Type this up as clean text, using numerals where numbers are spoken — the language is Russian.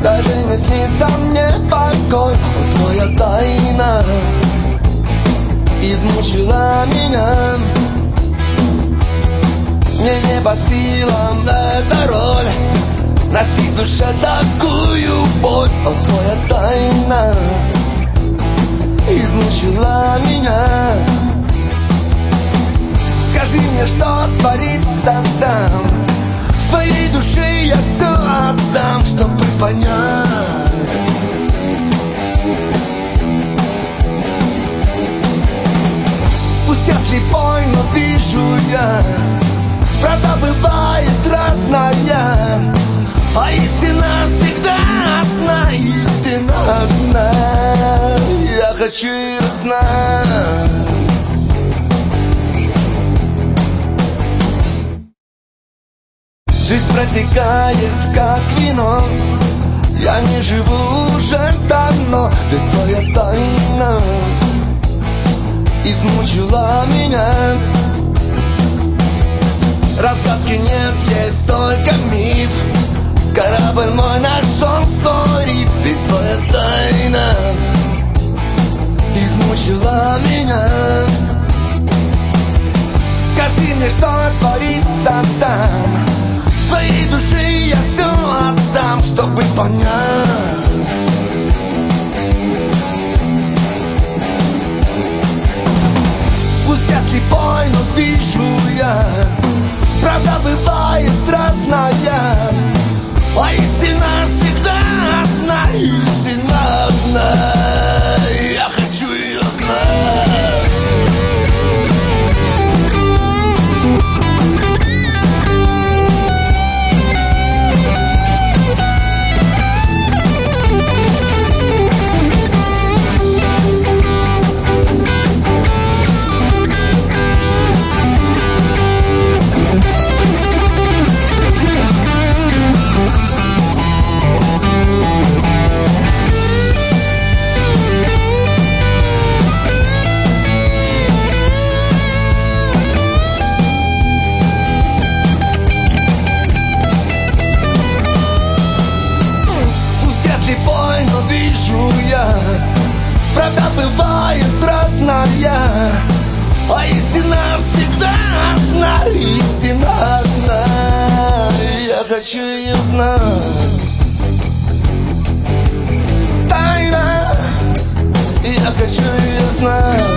даже не снится мне покой. Но твоя тайна измучила меня. Мне не по силам эта роль, носить в душе такую боль. Но твоя тайна измучила меня. Скажи мне, что творится там. В твоей душе я все отдам, чтобы понять. Пусть я слепой, но вижу я. Правда бывает разная, а истина всегда одна. Истина одна, я хочу ее знать. Жизнь протекает, как вино. Я не живу уже давно, ведь твоя тайна измучила меня. Разгадки нет, есть только миф. Корабль мой нашел свой риф, ведь твоя тайна измучила меня. Скажи мне, что творится там. В твоей душе я все отдам, чтобы понять. Пусть я слепой, но вижу я. Правда бывает разная, а истина всегда одна. Истина одна, я хочу ее знать. Правда бывает разная, а истина всегда одна. Истина одна, я хочу ее знать. Тайна, я хочу ее знать.